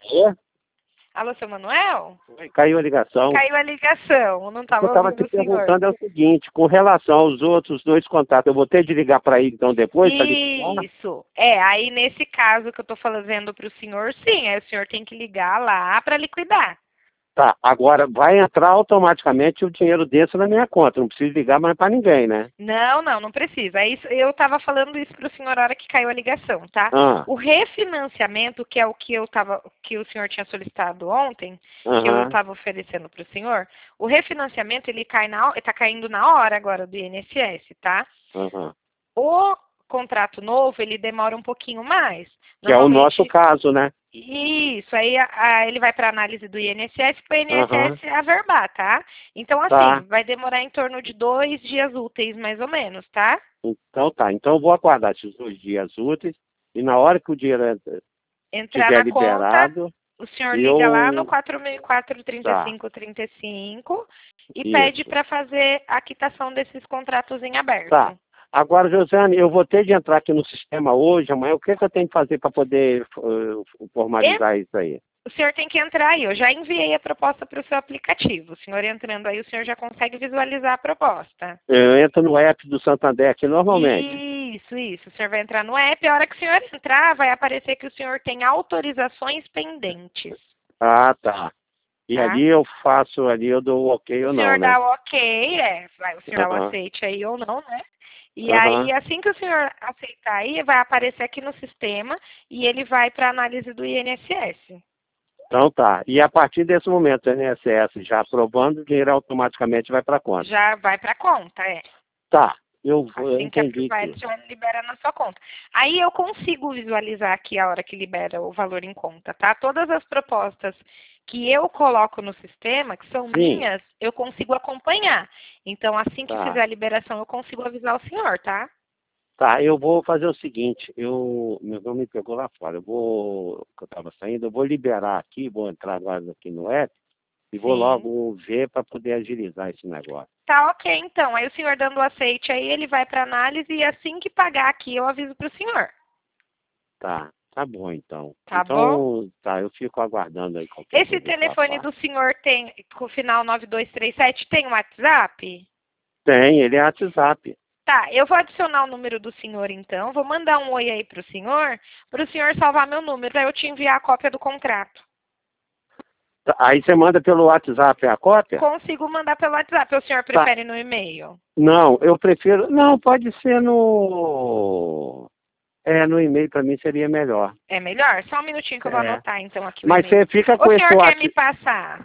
É? Alô, seu Manuel? Caiu a ligação. Caiu a ligação, não Eu estava estava ouvindo te o senhor. perguntando é o seguinte, com relação aos outros dois contatos, eu vou ter de ligar para ele então depois? Pra ligar? Isso. Aí nesse caso que eu estou fazendo para o senhor, sim, aí o senhor tem que ligar lá para liquidar. Tá, agora vai entrar automaticamente o dinheiro desse na minha conta, não preciso ligar mais para ninguém, né? Não precisa. Eu estava falando isso para o senhor na hora que caiu a ligação, tá? Ah, O refinanciamento, que é o que o senhor tinha solicitado ontem, que eu aham, estava oferecendo para o senhor, o refinanciamento ele está caindo na hora agora do INSS, tá? aham. O contrato novo ele demora um pouquinho mais. Que é o nosso caso, né? Isso, aí ele vai para análise do INSS para o Aham, INSS averbar, tá? Então, tá. assim, vai demorar em torno de 2 dias úteis, mais ou menos, tá? Então tá, então eu vou aguardar esses 2 dias úteis e na hora que o dinheiro Entrar estiver na conta, liberado, o senhor liga lá no eu... 4004 Tá, 3535 e pede isso. para fazer a quitação desses contratos em Tá. aberto. Agora, Josiane, eu vou ter de entrar aqui no sistema hoje, amanhã. O que, que eu tenho que fazer para poder formalizar isso aí? O senhor tem que entrar aí. Eu já enviei a proposta para o seu aplicativo. O senhor entrando aí, o senhor já consegue visualizar a proposta. Eu entro no app do Santander aqui normalmente. Isso. O senhor vai entrar no app. A hora que o senhor entrar, vai aparecer que o senhor tem autorizações pendentes. Ah, tá. E Tá? ali eu faço, ali eu dou o ok O ou não, senhor né? dá o ok, o senhor dá o Aham, aceite aí ou não, né? E aí, aham. assim que o senhor aceitar aí, vai aparecer aqui no sistema e ele vai para análise do INSS. Então tá. E a partir desse momento, o INSS já aprovando, o dinheiro automaticamente vai para a conta. Já vai para a conta, Tá. Eu Assim que entendi aprovar, ele tudo. já libera na sua conta. Aí eu consigo visualizar aqui a hora que libera o valor em conta, tá? Todas as propostas que eu coloco no sistema, que são Sim. minhas, eu consigo acompanhar. Então, assim que fizer Tá. a liberação, eu consigo avisar o senhor, tá? Tá, eu vou fazer o seguinte, meu irmão me pegou lá fora, que eu estava saindo, eu vou liberar aqui, vou entrar agora aqui no app e vou Sim. logo ver para poder agilizar esse negócio. Tá ok, então. Aí o senhor dando o aceite aí, ele vai para análise e assim que pagar aqui, eu aviso para o senhor. Tá bom então. Tá bom? Então, tá, eu fico aguardando aí qualquer Esse coisa da sua telefone do parte. senhor tem, com o final 9237, tem WhatsApp? Tem, ele é WhatsApp. Tá, eu vou adicionar o número do senhor então, vou mandar um oi aí para o senhor salvar meu número, para eu te enviar a cópia do contrato. Tá, aí você manda pelo WhatsApp a cópia? Consigo mandar pelo WhatsApp, ou o senhor Tá. prefere no e-mail? Não, eu prefiro. Não, pode ser no e-mail para mim seria melhor. É melhor? Só um minutinho que eu vou É. anotar então aqui o Mas e-mail. você fica O com esse senhor quer me WhatsApp. passar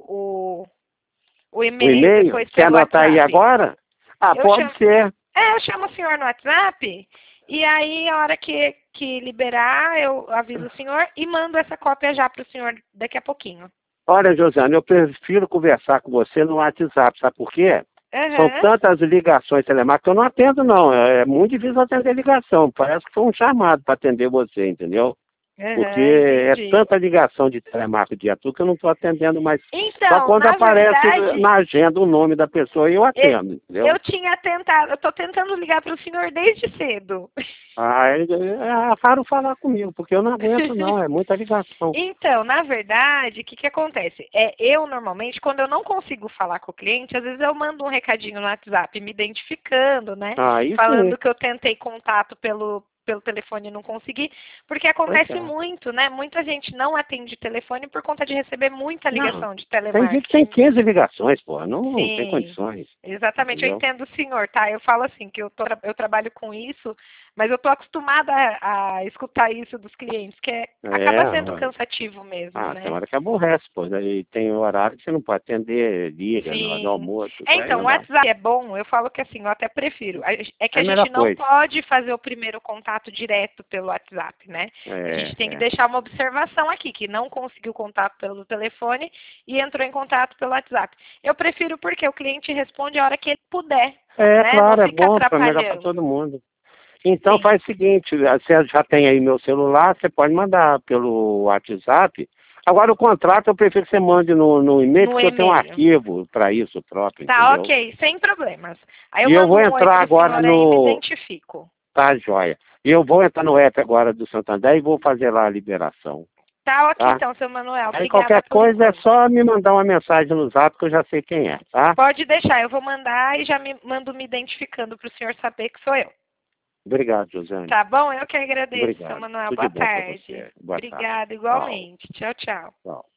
o O e-mail e-mail? depois Quer pelo anotar aí WhatsApp? agora? Ah, Eu pode chamo, ser. eu chamo o senhor no WhatsApp e aí a hora que liberar eu aviso o senhor e mando essa cópia já para o senhor daqui a pouquinho. Olha, Josiane, eu prefiro conversar com você no WhatsApp, sabe por quê? São Aham. tantas ligações telemáticas que eu não atendo, não. É muito difícil atender ligação. Parece que foi um chamado para atender você, entendeu? Porque Aham, é entendi. tanta ligação de telemarketing de atu que eu não estou atendendo mais. Só Então, quando na aparece verdade, na agenda o nome da pessoa eu eu, atendo, entendeu? eu tinha tentado, eu estou tentando ligar para o senhor desde cedo. Ah, é raro falar comigo, porque eu não aguento, não. É muita ligação. Então, na verdade, o que que acontece? Eu normalmente, quando eu não consigo falar com o cliente, às vezes eu mando um recadinho no WhatsApp me identificando, né? Aí sim. Falando que eu tentei contato pelo telefone e não consegui, porque Pois acontece é. muito, né? Muita gente não atende telefone por conta de receber muita Não. ligação de Tem dia que tem telemarketing. 15 ligações, pô. Não tem Sim, condições. exatamente. Eu Entendeu? entendo o senhor, tá? Eu falo assim, que eu trabalho com isso, mas eu tô acostumada a escutar isso dos clientes, acaba sendo É. cansativo mesmo, Ah, tem né? hora que aborrece, pô. Daí tem horário que você não pode atender, liga no Sim. almoço. Isso aí Então, o não dá. WhatsApp é bom, eu falo que assim, eu até prefiro. É que É a a melhor gente não coisa. pode fazer o primeiro contato direto pelo WhatsApp, né? A É, gente tem que é. deixar uma observação aqui, que não conseguiu contato pelo telefone e entrou em contato pelo WhatsApp. Eu prefiro porque o cliente responde a hora que ele puder, É, né? Não claro, é fica bom, é melhor para atrapalhando. todo mundo. Então Sim. faz o seguinte, você já tem aí meu celular, você pode mandar pelo WhatsApp. Agora o contrato eu prefiro que você mande no e-mail, No porque eu tenho um e-mail. arquivo para isso próprio, Tá, entendeu? ok, sem problemas. Aí eu E eu mando vou um oi entrar pro agora senhor aí e me no. identifico. Tá, joia. E eu vou entrar no app agora do Santander e vou fazer lá a liberação. Tá ok, Tá? então, seu Manuel. Aí Obrigada qualquer por coisa é enquanto. só me mandar uma mensagem no zap que eu já sei quem é, tá? Pode deixar, eu vou mandar e já mando me identificando para o senhor saber que sou eu. Obrigado, Josiane. Tá bom? Eu que agradeço, seu Obrigado. Manuel. Tudo Boa de bom para tarde. você. Boa tarde. Obrigada, Tchau. igualmente. Tchau, tchau. Tchau.